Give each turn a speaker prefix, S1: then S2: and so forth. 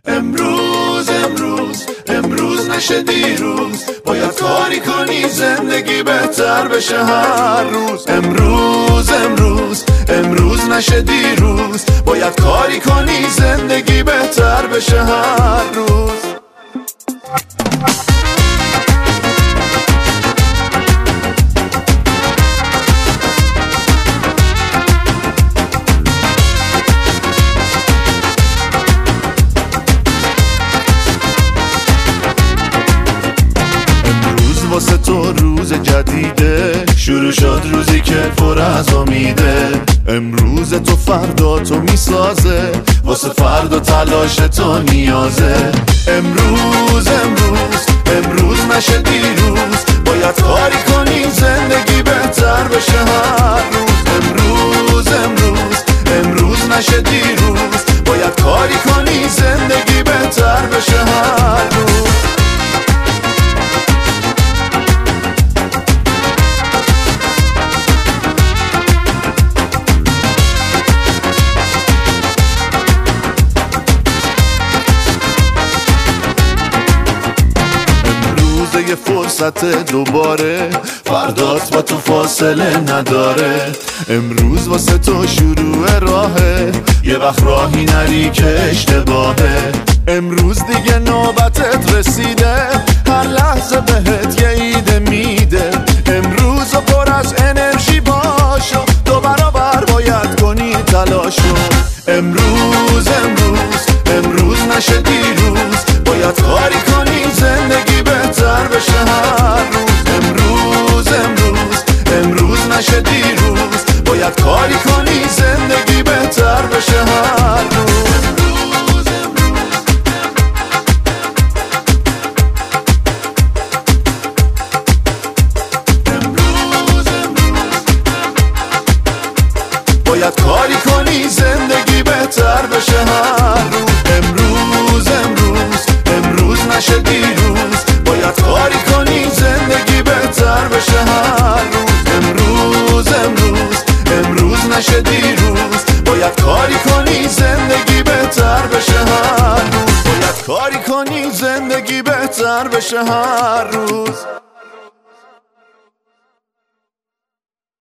S1: امروز نشه دیروز، باید کاری کنی زندگی بهتر بشه هر روز. امروز نشه دیروز، باید کاری کنی زندگی بهتر بشه هر روز. واسه تو روز جدیده، شروع شد روزی که پر از امیده. امروز تو فردا تو میسازه، واسه فردا تلاش تو نیازه. امروز نشه دیروز، باید کاری کنی زندگی بهتر بشه هر روز. امروز نشه دیروز، باید کاری کنی زندگی بهتر بشه هر روز. یه فرصت دوباره، فردات با تو فاصله نداره. امروز واسه تو شروع راهه، یه وقت راهی نری که اشتباهه. امروز دیگه نوبتت رسیده، هر لحظه بهت یه ایده میده. امروز پر از انرژی باشو، دو برابر باید کنی تلاشو. امروز نشه دیروز، باید کاری کنی زندگی بهتر بشه هر روز. امروز نشه دیروز، باید کاری کنی زندگی بهتر بشه هر روز. باید کاری کنی زندگی بهتر بشه هر روز. امروز نشه دیروز، باید کاری کنی زندگی بهتر بشه هر روز. امروز نشه دیروز، باید کاری کنی زندگی بهتر بشه هر روز. باید کاری کنی زندگی بهتر بشه هر روز.